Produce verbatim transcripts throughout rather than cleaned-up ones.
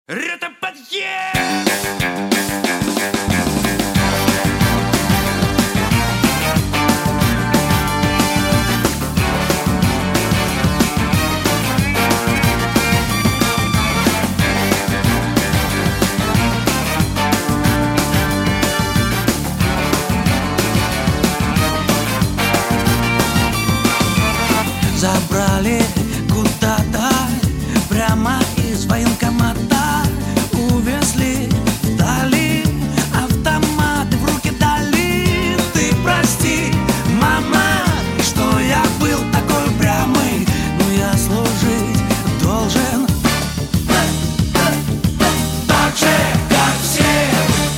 Это подъезд! Забрали куда-то прямо из военкомата, увезли вдали, автоматы в руки дали. Ты прости, мама, что я был такой упрямый, но я служить должен так же, как все.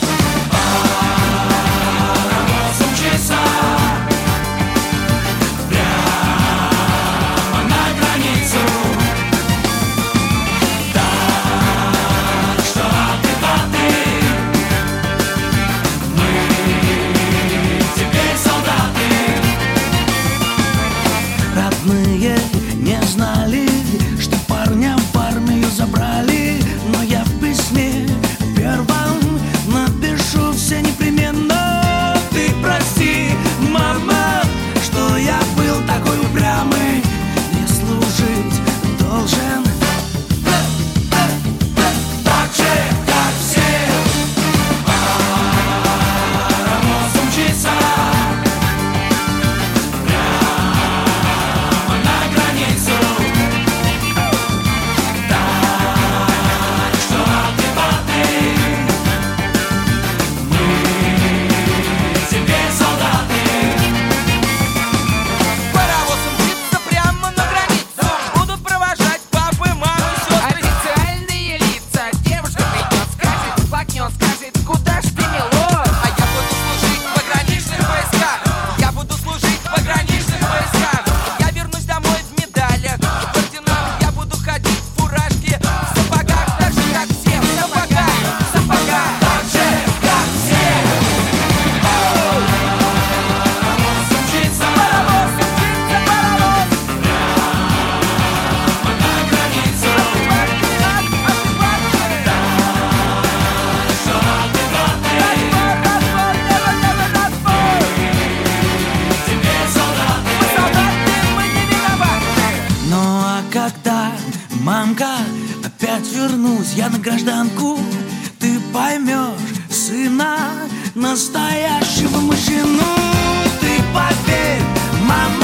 Паровоз умчится не знали, что парня в армию забрали. Но я в письме первом напишу все непременно. Ты прости, мама, что я был такой упрямый, не служить должен так же, как все. Паровоз умчится когда, мамка, опять вернусь я на гражданку, ты поймешь сына, настоящего мужчину. Ты поверь, мама.